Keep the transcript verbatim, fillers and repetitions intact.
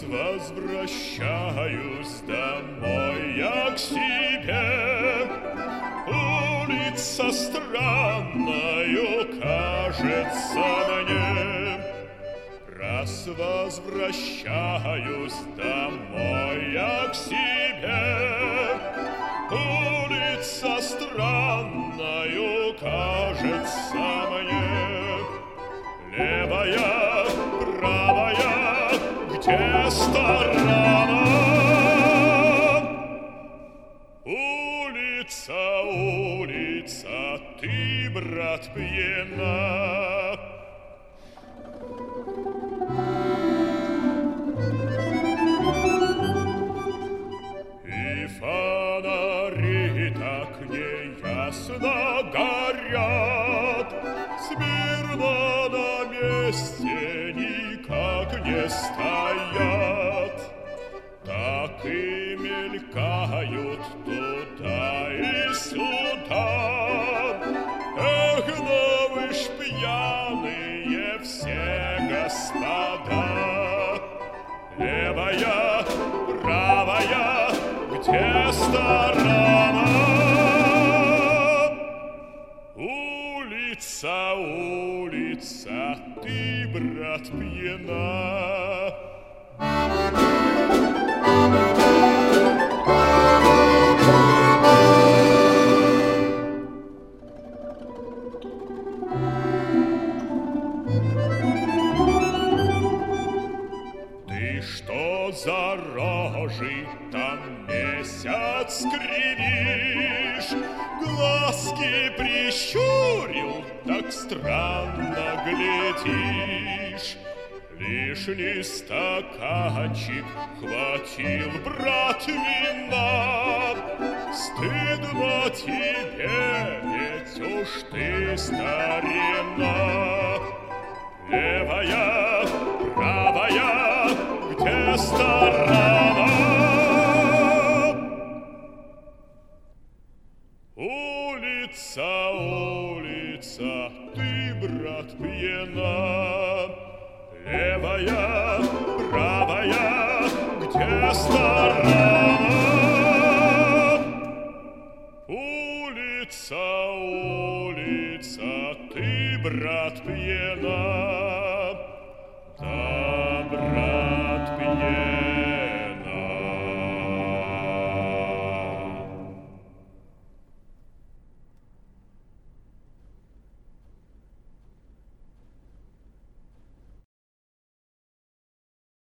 возвращаюсь домой я к себе. Улица странною кажется мне. Раз возвращаюсь домой я к себе. Улица странною кажется мне. Левая, правая, где сторона? Улица, улица, ты, брат, пьяна. И фонари так неясно горят, смирно на месте никак не стоят. Так и мелькают туда и сюда. Эх, но вы ж пьяные все, господа. Левая, правая, где сторона? Улица, улица, ты, брат, пьяна. Ты что за рожей там месяц кривишь? Глазки прищурил, так странно глядишь. Лишний стаканчик хватил, брат, вина. Стыдно тебе, ведь уж ты старина. Левая, правая, где сторона? Улица, улица, ты, брат, пьяна. Левая,